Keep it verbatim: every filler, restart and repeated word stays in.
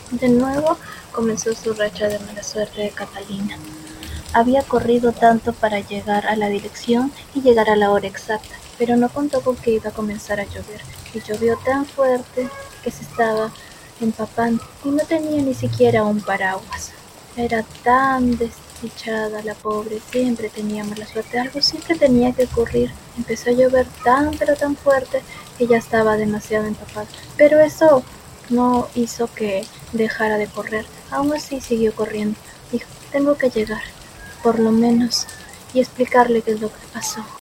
De nuevo comenzó su racha de mala suerte de Catalina. Había corrido tanto para llegar a la dirección y llegar a la hora exacta, pero no contó con que iba a comenzar a llover, y llovió tan fuerte que se estaba empapando y no tenía ni siquiera un paraguas. Era tan desdichada la pobre, siempre tenía mala suerte, algo siempre tenía que ocurrir. Empezó a llover tan pero tan fuerte que ya estaba demasiado empapada, pero eso no hizo que dejara de correr. Aún así siguió corriendo. Dijo, tengo que llegar, por lo menos, y explicarle qué es lo que pasó.